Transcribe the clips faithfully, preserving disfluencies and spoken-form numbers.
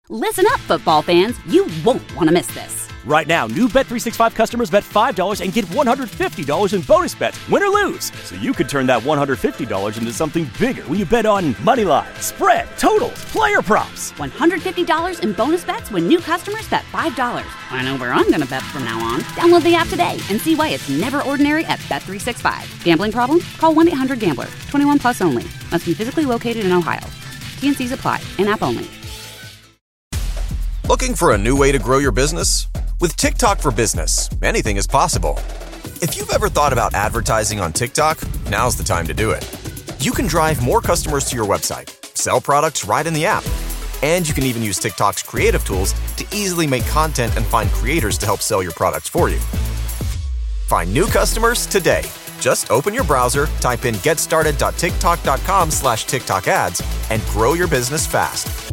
Listen up, football fans. You won't want to miss this. Right now, new Bet three sixty-five customers bet five dollars and get one hundred fifty dollars in bonus bets, win or lose. So you could turn that one hundred fifty dollars into something bigger when you bet on money line, spread, totals, player props. one hundred fifty dollars in bonus bets when new customers bet five dollars. I know where I'm going to bet from now on. Download the app today and see why it's never ordinary at Bet three sixty-five. Gambling problem? Call one eight hundred gambler. twenty-one plus only. Must be physically located in Ohio. T N Cs apply. In-app only. Looking for a new way to grow your business? With TikTok for Business, anything is possible. If you've ever thought about advertising on TikTok, now's the time to do it. You can drive more customers to your website, sell products right in the app, and you can even use TikTok's creative tools to easily make content and find creators to help sell your products for you. Find new customers today. Just open your browser, type in getstarted.tiktok.com slash TikTok ads, and grow your business fast.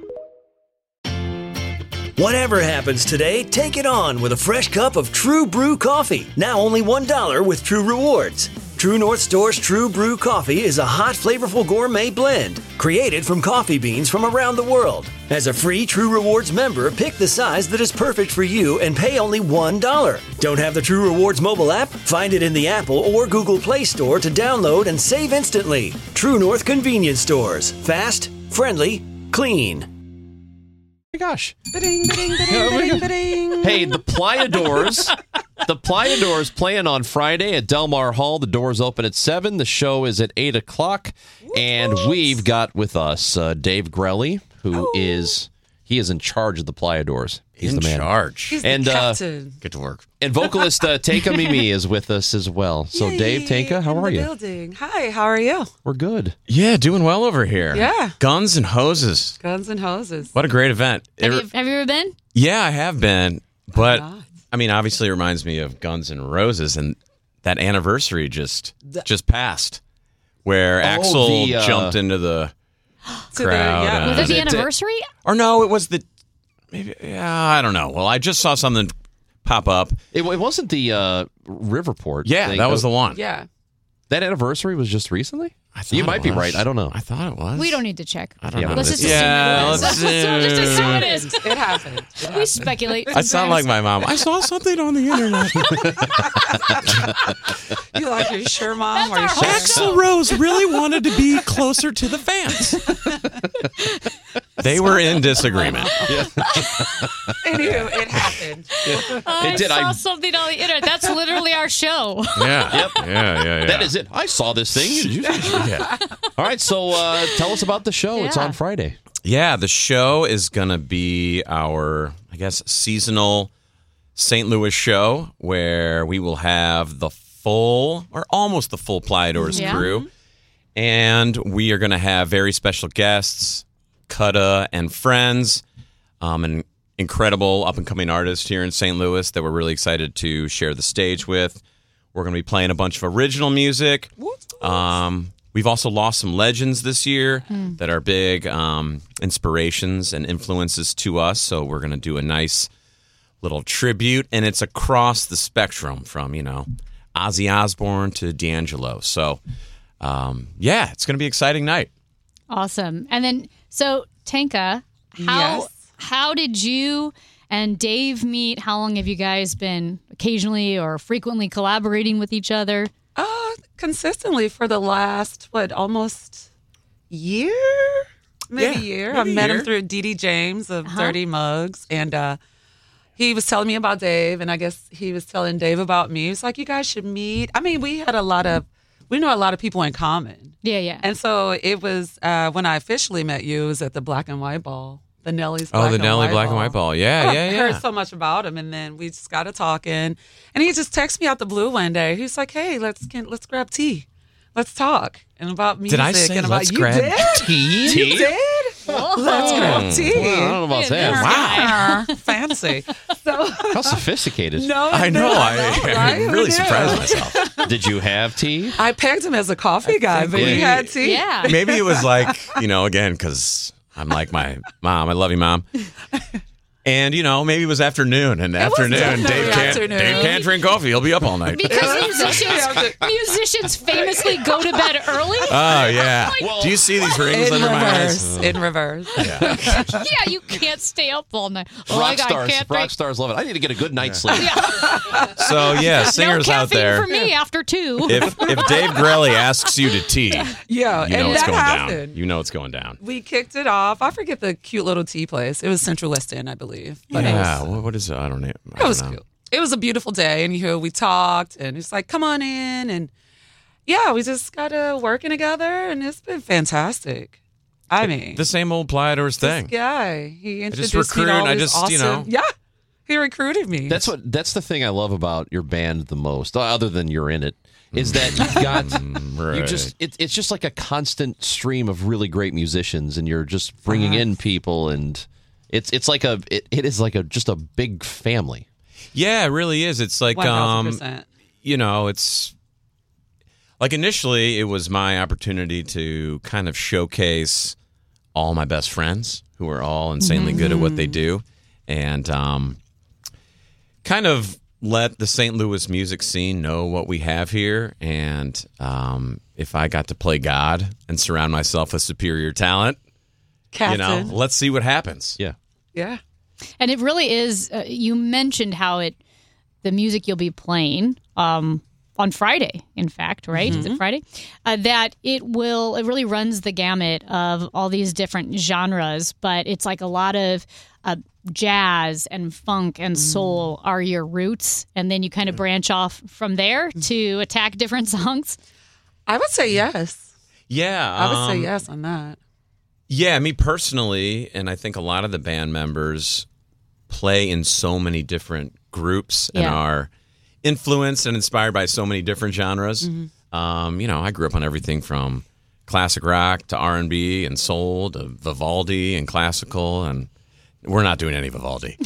Whatever happens today, take it on with a fresh cup of True Brew coffee. Now only one dollar with True Rewards. True North Store's True Brew coffee is a hot, flavorful gourmet blend created from coffee beans from around the world. As a free True Rewards member, pick the size that is perfect for you and pay only one dollar. Don't have the True Rewards mobile app? Find it in the Apple or Google Play Store to download and save instantly. True North Convenience Stores. Fast, friendly, clean. Oh my gosh. Ba-ding, ba-ding, ba-ding, ba-ding, ba-ding. Hey, the Playadors. The Playadors playing on Friday at Del Mar Hall. The doors open at seven. The show is at eight o'clock. And we've got with us uh, Dave Grelly, who oh. is he is in charge of the Playadors. He's in the man. charge. He's and, the captain. Uh, Get to work. And vocalist uh, Tanka Mimi is with us as well. So, Yay, Dave, Tanka, how in are the you? Building. Hi, how are you? We're good. Yeah, doing well over here. Yeah. Guns and Hoses. Guns and Hoses. What a great event. Have, It- you, have you ever been? yeah, I have been. But, not? I mean, obviously it reminds me of Guns N' Roses, and that anniversary just just passed, where Oh, Axl the, uh, jumped into the To the- crowd. yeah. uh, Was it the it- anniversary? or no, it was the, maybe, yeah, I don't know. Well, I just saw something pop up. It, it wasn't the uh, Riverport. Yeah, thing. that was the one. Yeah. That anniversary was just recently? I thought You it might be was. right. I don't know. I thought it was. We don't need to check. I don't Yeah, know. Let's This- just assume yeah, it is. let's Let's just assume it is. It happened. It We happened. speculate. I sound like my mom. I saw something on the internet. You like, are you sure, Mom? Are you That's sure? our Axl Rose really wanted to be closer to the fans. They were in disagreement. Anywho, it happened. I It did. saw I- something on the internet. That's literally our show. Yeah. Yep. Yeah, yeah, yeah. That is it. I saw this thing. Yeah. All right, so uh, tell us about the show. It's Yeah. on Friday. Yeah, the show is going to be our, I guess, seasonal Saint Louis show where we will have the full, or almost the full Playadors Yeah. crew. And we are going to have very special guests, Kutta and friends, um, an incredible up-and-coming artist here in Saint Louis that we're really excited to share the stage with. We're going to be playing a bunch of original music. Um, we've also lost some legends this year that are big um, inspirations and influences to us. So we're going to do a nice little tribute, and it's across the spectrum from, you know, Ozzy Osbourne to D'Angelo. So, um, yeah, it's going to be an exciting night. Awesome. And then, so Tanka, how Yes. how did you and Dave meet? How long have you guys been occasionally or frequently collaborating with each other? Uh, consistently for the last, what, almost year? Maybe Yeah, year. maybe I met year. him through Dee Dee James of Uh-huh. Dirty Mugs. And uh, he was telling me about Dave, and I guess he was telling Dave about me. He was like, you guys should meet. I mean, we had a lot of, we know a lot of people in common. Yeah, yeah. And so it was, uh, when I officially met you, it was at the Black and White Ball. The Nelly's Oh, Black the and Nelly White Black Ball. and White Ball. Yeah, yeah, I yeah. heard so much about him, and then we just got to talking. And he just texted me out the blue one day. He was like, "Hey, let's can, let's grab tea, let's talk, and about music." Did I say and about let's you grab did? tea? You did? Let's grab tea. Well, I don't know about that. Wow, fancy. So How sophisticated. no, I know. no, I, right? I'm Who really knew? surprised myself. Did you have tea? I pegged him as a coffee guy, but he maybe- had tea. yeah. Maybe it was like, you know, again, because I'm like my mom. I love you, Mom. And, you know, maybe it was afternoon. And afternoon, definitely Dave can't, afternoon. Dave can't drink coffee. He'll be up all night. Because musicians, musicians famously go to bed early. Oh, yeah. Like- Do you see these rings In under my reverse. eyes? In reverse. Yeah. Yeah, you can't stay up all night. Oh, Rock my God, stars, can't rock drink. stars love it. I need to get a good night's sleep. So, yeah, No singers out caffeine there. for me after two. If if Dave Grelly asks you to tea, Yeah, you know and what's that going happened. down. You know what's going down. We kicked it off. I forget the cute little tea place. It was Central West End, I believe. But it Yeah. was, What, what is it? I don't know. I it don't was know. cute. It was a beautiful day, and you know, we talked, and it's like, come on in, and yeah, we just got to working together, and it's been fantastic. I mean, The same old Pliadors this thing. guy, he just introduced me to recruit, all I these just, you know. awesome- yeah, he recruited me. That's what. That's the thing I love about your band the most, other than you're in it, is that you've got. Right. You just. It, it's just like a constant stream of really great musicians, and you're just bringing in people, and it's it's like a. It, it is like a just a big family. Yeah, it really is. It's like, one thousand um, percent. you know, it's like initially it was my opportunity to kind of showcase all my best friends who are all insanely good at what they do, and um, kind of let the Saint Louis music scene know what we have here. And um, if I got to play God and surround myself with superior talent, Captain. you know, let's see what happens. Yeah. Yeah. And it really is. Uh, you mentioned how it, the music you'll be playing um, on Friday, in fact, right? Is it Friday? Uh, that it will. It really runs the gamut of all these different genres, but it's like a lot of uh, jazz and funk and soul are your roots, and then you kind of branch off from there to attack different songs. I would say yes. Yeah. I would say um, yes on that. Yeah, me personally, and I think a lot of the band members play in so many different groups and Yeah. are influenced and inspired by so many different genres. Um, you know, I grew up on everything from classic rock to R and B and soul to Vivaldi and classical, and we're not doing any Vivaldi.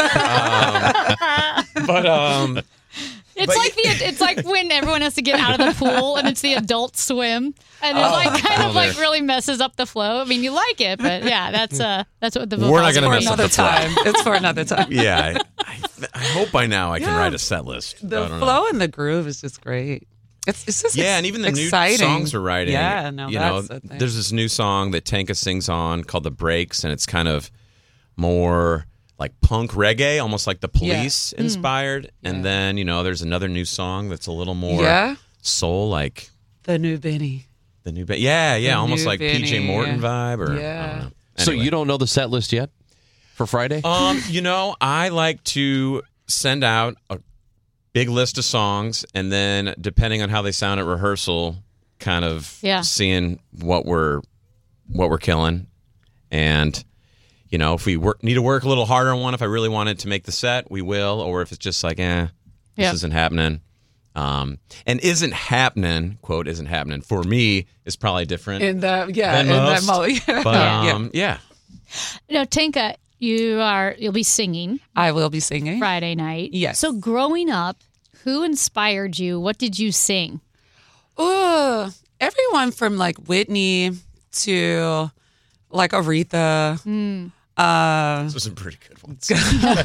um, but um, It's But like the it's like when everyone has to get out of the pool and it's the adult swim and it like kind of like really messes up the flow. I mean, you like it, but yeah, that's uh that's what the We're not vocals gonna are mess for. up Another the flow. time. It's for another time. yeah, I, I, I hope by now I can Yeah. write a set list. The I don't know. flow and the groove is just great. It's, it's just Yeah, ex- and even the exciting. new songs we're writing. Yeah, no, you that's know, the thing. there's this new song that Tanka sings on called "The Breaks," and it's kind of more like punk reggae, almost like the Police inspired. And Yeah. then you know, there's another new song that's a little more Yeah. soul, like The new Benny. the new. Ba- yeah, yeah, The almost new like P J Benny. Morton vibe, or I Yeah. don't know. So Anyway. you don't know the set list yet for Friday? Um, you know, I like to send out a big list of songs, and then depending on how they sound at rehearsal, kind of Yeah. seeing what we're what we're killing, and you know, if we work, need to work a little harder on one, if I really wanted to make the set, we will, or if it's just like, eh, this Yeah. isn't happening. Um, and isn't happening, quote, isn't happening for me is probably different In that, yeah, than in most. that mode. But Yeah. um, yeah. Now, Tanka, you are you'll be singing I will be singing. Friday night. Yes. So growing up, who inspired you? What did you sing? Ooh, everyone from like Whitney to like Aretha. Uh, Those are some pretty good ones. but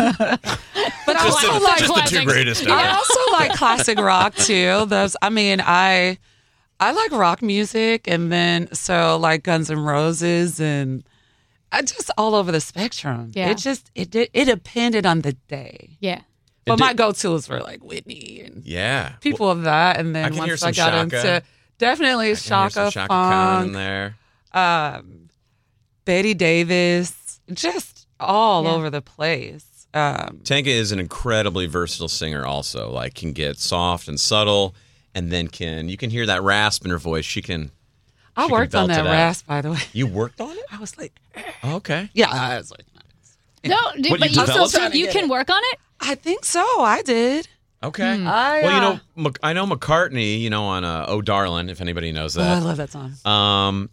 I Just, also the, like just the two classics. greatest ever. I also like classic rock too. Those, I mean, I I like rock music, and then so like Guns N' Roses, and I just all over the spectrum. Yeah. It just it did it depended on the day. Yeah. But did- my go-tos were like Whitney and Yeah. people of that, and I then can hear once some I got Shaka. into definitely I can hear some Shaka, Shaka Khan in Funk, there. um, Betty Davis, just all Yeah. over the place. Um, Tanka is an incredibly versatile singer also. Like can get soft and subtle and then can you can hear that rasp in her voice. She can I She can worked on belt that it out. rasp, by the way. You worked on it? I was like, Oh, okay. yeah, I was like, No, d- What, but you you, developed still- it? you can work on it. I think so. I did. Okay. I, Well, you uh, know, Mc- I know McCartney, you know, on uh, Oh Darlin', if anybody knows Oh, I that. love that song. Um,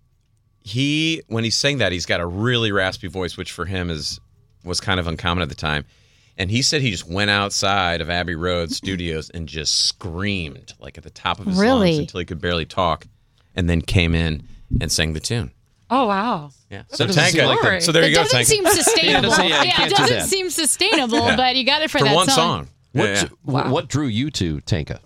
he when he sang that, he's got a really raspy voice, which for him is was kind of uncommon at the time. And he said he just went outside of Abbey Road Studios and just screamed like at the top of his Really? lungs until he could barely talk, and then came in and sang the tune. Oh, wow. Yeah. That So doesn't Tanka. seem like that. So there you it go, doesn't Tanka. seem sustainable. Yeah, it doesn't- yeah, you yeah, can't it do doesn't that. seem sustainable, Yeah. but you got it for, For that one song. song. What, Yeah. wh- what drew you to Tanka?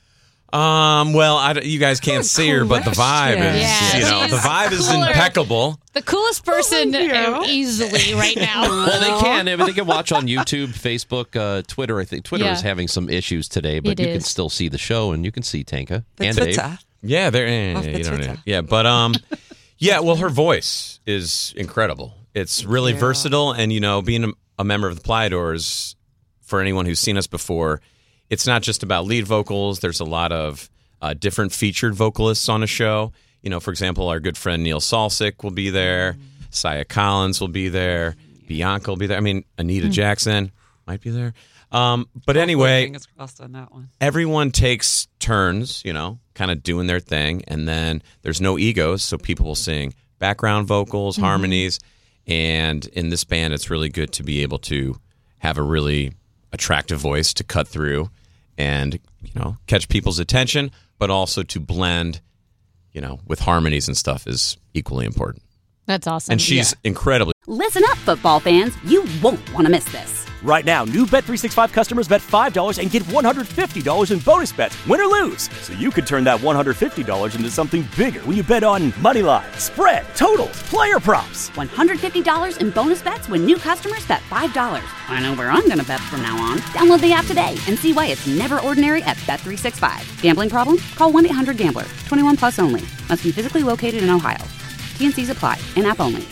Um. Well, I, don't- you guys can't Good see her, but the vibe is, Yeah, you know, she's the vibe is cooler. impeccable. The coolest person Thank you. uh, easily right now. Well, they can. I mean, they can watch on YouTube, Facebook, uh, Twitter. I think Twitter Yeah. is having some issues today, but It you can is. still see the show and you can see Tanka The and Dave. Twitter. Yeah, there. eh, Off the you don't Twitter. know. Yeah, but um, yeah. Well, her voice is incredible. It's really Yeah. versatile, and you know, being a, a member of the Plyadors, for anyone who's seen us before, it's not just about lead vocals. There's a lot of uh, different featured vocalists on a show. You know, for example, our good friend Neil Salsic will be there. Saya Collins will be there. Bianca will be there. I mean, Anita Jackson might be there. Um, but anyway, Fingers crossed on that one. everyone takes turns, you know, kind of doing their thing, and then there's no egos, so people will sing background vocals, harmonies, and in this band, it's really good to be able to have a really attractive voice to cut through and, you know, catch people's attention, but also to blend, you know, with harmonies and stuff is equally important. That's awesome. And she's incredibly. Listen up, football fans. You won't want to miss this. Right now, new Bet three sixty-five customers bet five dollars and get one hundred fifty dollars in bonus bets, win or lose. So you could turn that one hundred fifty dollars into something bigger when you bet on money line, spread, totals, player props. one hundred fifty dollars in bonus bets when new customers bet five dollars. I know where I'm going to bet from now on. Download the app today and see why it's never ordinary at Bet three sixty-five. Gambling problem? Call one eight hundred gambler. twenty-one plus only. Must be physically located in Ohio. T N Cs apply. In-app only.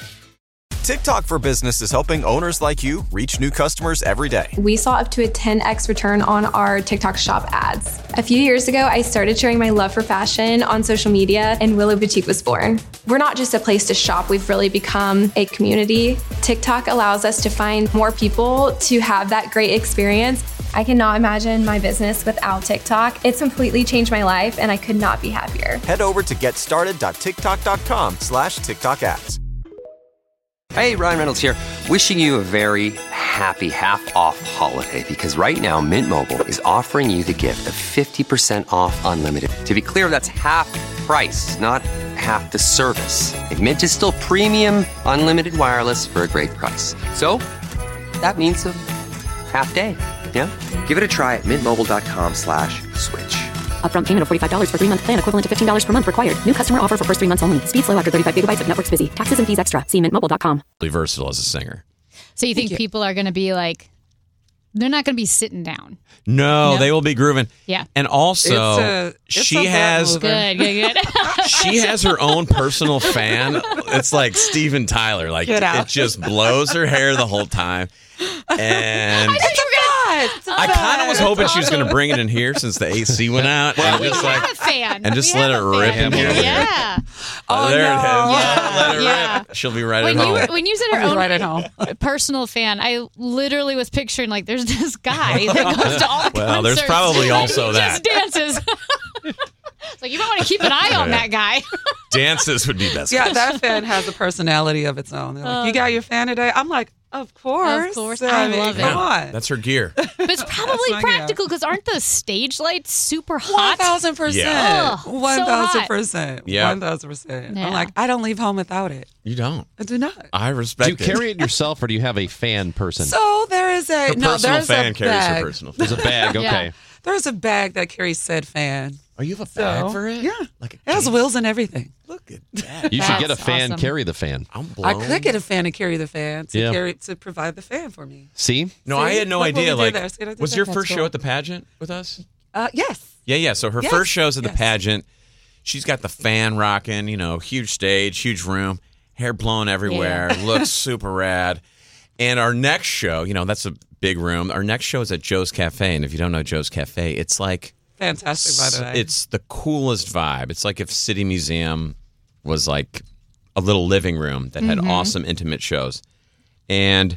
TikTok for Business is helping owners like you reach new customers every day. We saw up to a ten x return on our TikTok shop ads. A few years ago, I started sharing my love for fashion on social media, and Willow Boutique was born. We're not just a place to shop, we've really become a community. TikTok allows us to find more people to have that great experience. I cannot imagine my business without TikTok. It's completely changed my life, and I could not be happier. Head over to getstarted.tiktok.com slash TikTok ads. Hey, Ryan Reynolds here, wishing you a very happy half-off holiday, because right now Mint Mobile is offering you the gift of fifty percent off unlimited. To be clear, that's half price, not half the service. And Mint is still premium unlimited wireless for a great price. So that means a half day, yeah? Give it a try at mintmobile.com slash switch. Upfront payment of forty-five dollars for three-month plan equivalent to fifteen dollars per month required. New customer offer for first three months only. Speed slow after thirty-five gigabytes if network's busy. Taxes and fees extra. See mint mobile dot com. Really versatile as a singer. So you think people are going to be like, they're not going to be sitting down? No, No? they will be grooving. Yeah. And also, It's a- it's she a has mover. Good, good, good. she has her own personal fan. It's like Steven Tyler. Like Get out. it just blows her hair the whole time. And It's a vibe. It's a I kind of vibe. was hoping she was going to bring it in here since the A C went out, and we just have like a fan. and just We let have it a rip fan in here. Yeah. Oh, there no. it is. Yeah. Let it Yeah. rip. She'll be right When at you home. when you said her I'll be own right at home. personal fan, I literally was picturing like there's this guy that goes to all the Well, there's concerts, probably and also he that. just dances. It's like you might want to keep an eye on Yeah. that guy. Dances would be best. Yeah, that fan has a personality of its own. They're like, you got your fan today? I'm like, of course. Of course. I, I mean, love it. Come on. That's her gear. But it's probably my gear. practical because aren't the stage lights super One hot? thousand percent. Yeah. Ugh, so One thousand hot. percent. Yeah. One thousand percent. Yeah. I'm like, I don't leave home without it. You don't. I do not. I Do respect you it. carry it yourself, or do you have a fan person? So there is a Her no. personal There's fan a carries bag. her personal fan. There's a bag. Yeah. Okay. There's a bag that carries said fan. Oh, you have a So, bag for it? Yeah. Like a It has case? wheels and everything. Look at that. You should get a That's fan, awesome. carry the fan. I'm I blown. could get a fan and carry the fan to Yeah. carry to provide the fan for me. See? No, I See? had no Look what we idea. did Like, there. See what I did was there? your That's first show cool. at the pageant with us? Uh, yes. Yeah, yeah. So her Yes, first show's at the yes. pageant. She's got the fan rocking, you know, huge stage, huge room, hair blown everywhere, looks super rad. And our next show, you know, that's a big room. Our next show is at Joe's Cafe. And if you don't know Joe's Cafe, it's like Fantastic, by the way. it's the coolest vibe. It's like if City Museum was like a little living room that had awesome intimate shows. And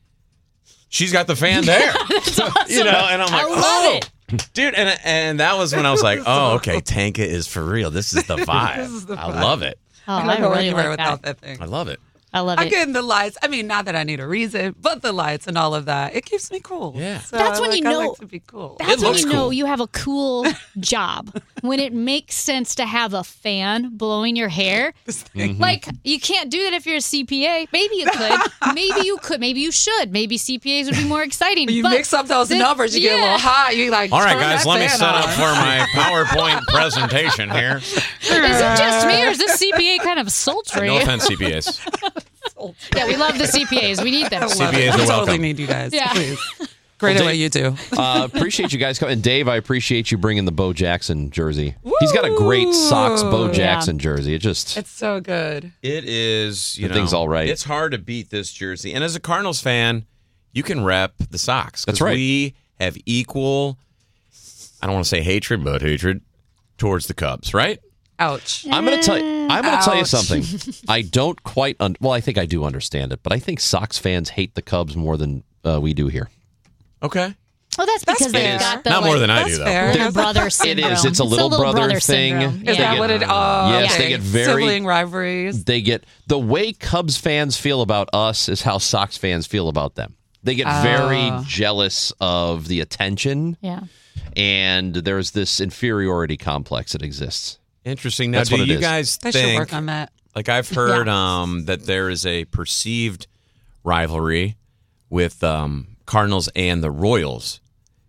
she's got the fan there. You know, and I'm like, I love oh, it. dude. And and that was when I was like, oh, okay, Tanka is for real. This is the vibe. This is the I vibe. love it. Oh, I I don't go really anywhere like without that. that thing. I love it. I love I it. get in the lights. I mean, not that I need a reason, but the lights and all of that. It keeps me cool. Yeah. So That's I when like, you I know- like to be cool. That's when looks you know cool. you have a cool job. when it makes sense to have a fan blowing your hair. Mhm. Like, you can't do that if you're a C P A. Maybe you could. Maybe you could. Maybe you should. Maybe C P As would be more exciting. You but mix up those the- numbers, you get a little yeah. hot. You like, All right, turn guys, that let me fan set up on. for my PowerPoint presentation here. Is it just me, or is this C P A kind of sultry? No offense, C P As. Yeah, we love the C P As. We need them. C P As are We totally welcome. need you guys. Yeah. Please. Great Well, at what Dave- you do. uh, appreciate you guys coming. And Dave, I appreciate you bringing the Bo Jackson jersey. He's got a great socks Bo Yeah. Jackson jersey. It just It's so good. It is, you The know, thing's all right. It's hard to beat this jersey. And as a Cardinals fan, you can rep the Sox. 'cause That's right. We have equal, I don't want to say hatred, but hatred towards the Cubs, right? Ouch. I'm going to tell you. I'm going to tell you Ouch. something. I don't quite. Un- well, I think I do understand it, but I think Sox fans hate the Cubs more than uh, we do here. Okay. Oh, that's because fair. they've got the Not more like, than I That's do, though. fair. their brother It syndrome. is. It's a little, brother, thing. syndrome. Is They that get- what it? Oh, Yes, okay. they get very- sibling rivalries. They get the way Cubs fans feel about us is how Sox fans feel about them. They get very Oh. jealous of the attention, Yeah. and there's this inferiority complex that exists. Interesting. Now, That's do what it you is. guys They should think, work on that. like I've heard um, that there is a perceived rivalry with um, Cardinals and the Royals.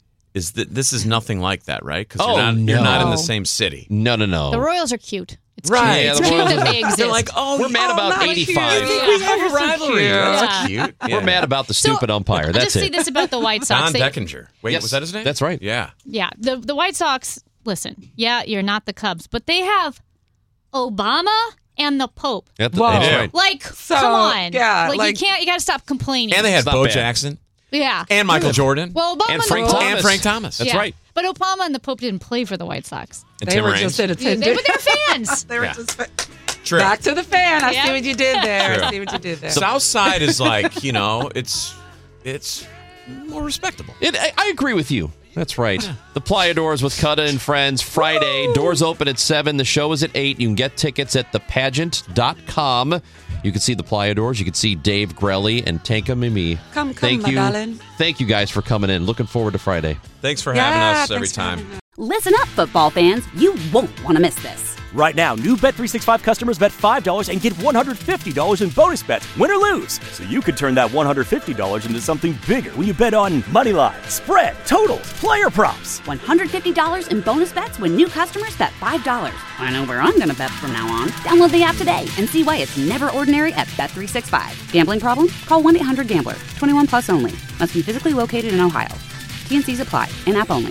Is that this is nothing like that, right? Because Oh, you're, not, you're not in no. the same city. No, no, no. The Royals are cute. It's Right. cute. Yeah, It's the cute Royals that are- they exist. They're like, oh, We're mad oh, about not eighty-five. cute. Yeah. We have a They're so rivalry. cute. That's Yeah. cute. We're Yeah. mad about the stupid umpire. I'll That's just say it. this about the White Sox. Don They- Deckinger. Wait, Yes, was that his name? that's right. Yeah. Yeah, the the White Sox. Listen, yeah, you're not the Cubs, but they have Obama and the Pope. That's Whoa. that's Yeah. right. Like, So, come on, yeah, like, like- you can't. You got to stop complaining. And they had It's not Bo bad. Jackson yeah, and Michael Jordan well, Obama And Frank the Pope, Thomas. and Frank Thomas. That's yeah. right. But Obama and the Pope didn't play for the White Sox. And They Tim were Raines. just in They, attendance. but they're fans. They were Yeah. just True. back to the fan. I Yeah. see what you did there. True. I see what you did there. South Side is like, you know, it's it's more respectable. It, I, I agree with you. That's right. The Playa Doors with Cutta and Friends, Friday. Doors open at seven. The show is at eight. You can get tickets at the pageant dot com. You can see the Playa Doors. You can see Dave Grelly and Tanka Mimi. Come, come, Thank my you. darling. Thank you guys for coming in. Looking forward to Friday. Thanks for Yeah, having us thanks every for time. having us. Listen up, football fans. You won't want to miss this. Right now, new Bet three sixty-five customers bet five dollars and get one hundred fifty dollars in bonus bets, win or lose. So you could turn that one hundred fifty dollars into something bigger when you bet on money line, spread, totals, player props. one hundred fifty dollars in bonus bets when new customers bet five dollars. I know where I'm going to bet from now on. Download the app today and see why it's never ordinary at Bet three sixty-five. Gambling problem? Call one eight hundred gambler. twenty-one plus only. Must be physically located in Ohio. T N Cs apply. In-app only.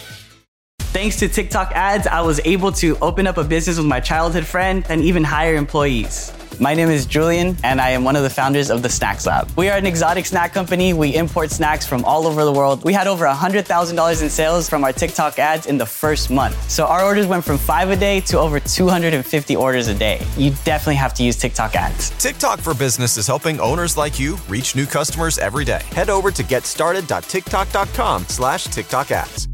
Thanks to TikTok ads, I was able to open up a business with my childhood friend and even hire employees. My name is Julian, and I am one of the founders of the Snacks Lab. We are an exotic snack company. We import snacks from all over the world. We had over one hundred thousand dollars in sales from our TikTok ads in the first month. So our orders went from five a day to over two hundred fifty orders a day. You definitely have to use TikTok ads. TikTok for Business is helping owners like you reach new customers every day. Head over to getstarted.tiktok.com slash TikTok ads.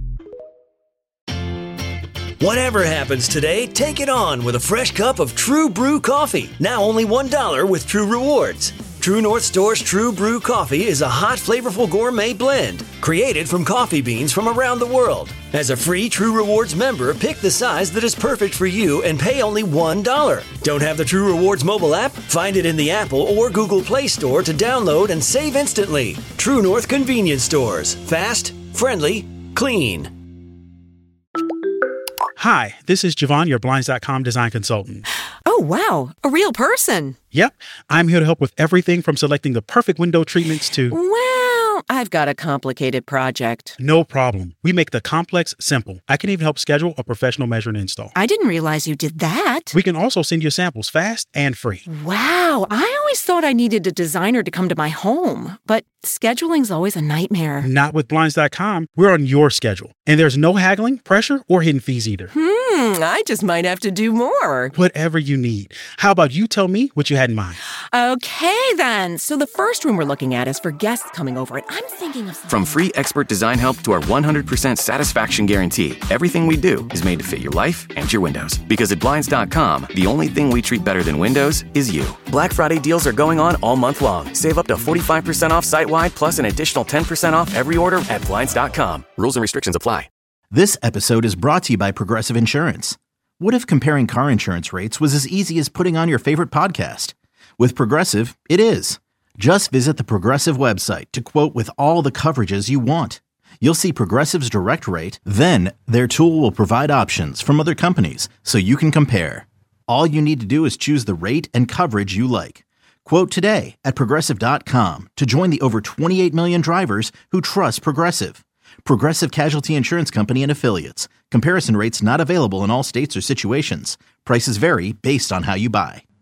Whatever happens today, take it on with a fresh cup of True Brew coffee. Now only one dollar with True Rewards. True North Store's True Brew coffee is a hot, flavorful gourmet blend created from coffee beans from around the world. As a free True Rewards member, pick the size that is perfect for you and pay only one dollar. Don't have the True Rewards mobile app? Find it in the Apple or Google Play Store to download and save instantly. True North Convenience Stores. Fast, friendly, clean. Hi, this is Javon, your Blinds dot com design consultant. Oh, wow. A real person. Yep, I'm here to help with everything from selecting the perfect window treatments to... Well, I've got a complicated project. No problem. We make the complex simple. I can even help schedule a professional measure and install. I didn't realize you did that. We can also send you samples fast and free. Wow, I always thought I needed a designer to come to my home, but scheduling's always a nightmare. Not with Blinds dot com. We're on your schedule. And there's no haggling, pressure, or hidden fees either. Hmm, I just might have to do more. Whatever you need. How about you tell me what you had in mind? Okay, then. So the first room we're looking at is for guests coming over, and I'm thinking of... From free expert design help to our one hundred percent satisfaction guarantee, everything we do is made to fit your life and your windows. Because at Blinds dot com, the only thing we treat better than windows is you. Black Friday deals are going on all month long. Save up to forty-five percent off site-wide, plus an additional ten percent off every order at Blinds dot com. Rules and restrictions apply. This episode is brought to you by Progressive Insurance. What if comparing car insurance rates was as easy as putting on your favorite podcast? With Progressive, it is. Just visit the Progressive website to quote with all the coverages you want. You'll see Progressive's direct rate, then their tool will provide options from other companies so you can compare. All you need to do is choose the rate and coverage you like. Quote today at Progressive dot com to join the over twenty-eight million drivers who trust Progressive. Progressive Casualty Insurance Company and Affiliates. Comparison rates not available in all states or situations. Prices vary based on how you buy.